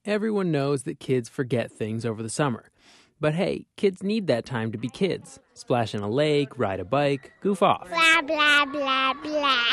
Everyone knows that kids forget things over the summer. But hey, kids need that time to be kids. Splash in a lake, ride a bike, goof off. Blah, blah, blah, blah.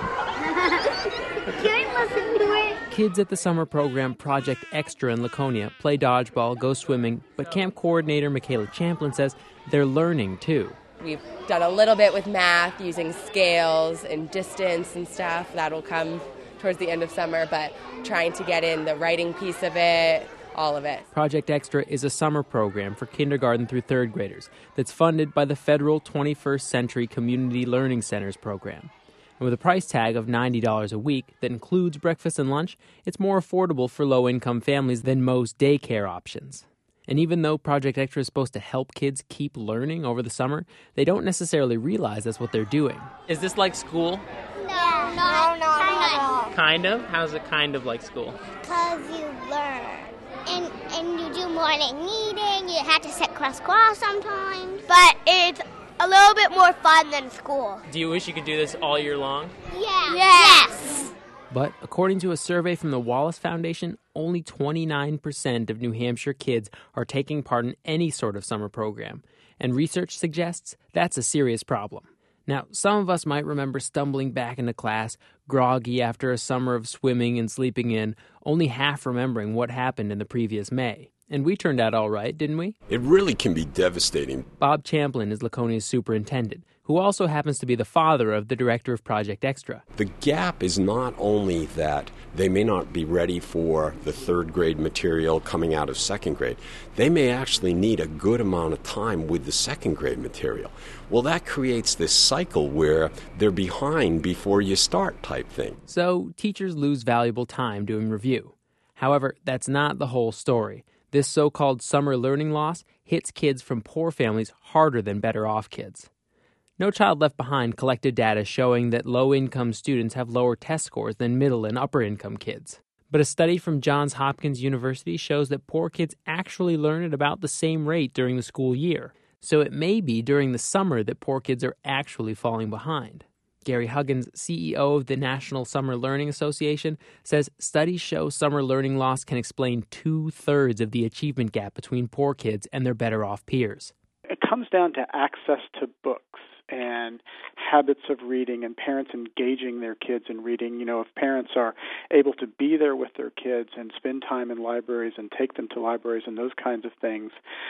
Can I listen to it? Kids at the summer program Project Extra in Laconia play dodgeball, go swimming, but camp coordinator Michaela Champlin says they're learning too. We've done a little bit with math using scales and distance and stuff. That'll come towards the end of summer, but trying to get in the writing piece of it, all of it. Project Extra is a summer program for kindergarten through third graders that's funded by the federal 21st Century Community Learning Centers program. And with a price tag of $90 a week that includes breakfast and lunch, it's more affordable for low-income families than most daycare options. And even though Project Extra is supposed to help kids keep learning over the summer, they don't necessarily realize that's what they're doing. Is this like school? No, not Kind of? How's it kind of like school? because you learn. And you do morning meeting, you have to sit cross sometimes. But it's a little bit more fun than school. Do you wish you could do this all year long? Yeah. Yes. But according to a survey from the Wallace Foundation, only 29% of New Hampshire kids are taking part in any sort of summer program. And research suggests that's a serious problem. Now, some of us might remember stumbling back into class, groggy after a summer of swimming and sleeping in, only half remembering what happened in the previous May. And we turned out all right, didn't we? It really can be devastating. Bob Champlin is Laconia's superintendent, who also happens to be the father of the director of Project Extra. The gap is not only that they may not be ready for the third grade material coming out of second grade. They may actually need a good amount of time with the second grade material. Well, that creates this cycle where they're behind before you start type thing. So teachers lose valuable time doing review. However, that's not the whole story. This so-called summer learning loss hits kids from poor families harder than better-off kids. No Child Left Behind collected data showing that low-income students have lower test scores than middle and upper-income kids. But a study from Johns Hopkins University shows that poor kids actually learn at about the same rate during the school year. So it may be during the summer that poor kids are actually falling behind. Gary Huggins, CEO of the National Summer Learning Association, says studies show summer learning loss can explain 2/3 of the achievement gap between poor kids and their better-off peers. It comes down to access to books and habits of reading and parents engaging their kids in reading. You know, if parents are able to be there with their kids and spend time in libraries and take them to libraries and those kinds of things,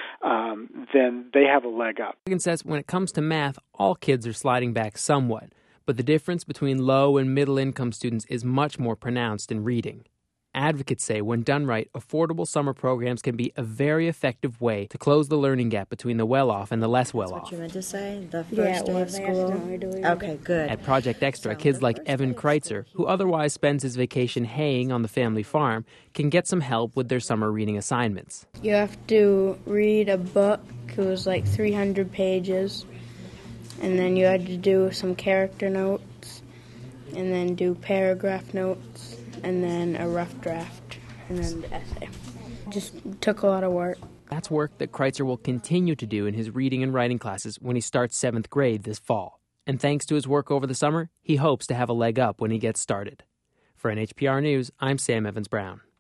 then they have a leg up. Huggins says when it comes to math, all kids are sliding back somewhat. But the difference between low and middle-income students is much more pronounced in reading. Advocates say when done right, affordable summer programs can be a very effective way to close the learning gap between the well-off and the less well-off. That's what you meant to say? The first day of school? Okay, good. At Project Extra, kids like Evan Kreitzer, who otherwise spends his vacation haying on the family farm, can get some help with their summer reading assignments. You have to read a book. It was like 300 pages. And then you had to do some character notes, and then do paragraph notes, and then a rough draft, and then the essay. Just took a lot of work. That's work that Kreitzer will continue to do in his reading and writing classes when he starts 7th grade this fall. And thanks to his work over the summer, he hopes to have a leg up when he gets started. For NHPR News, I'm Sam Evans-Brown.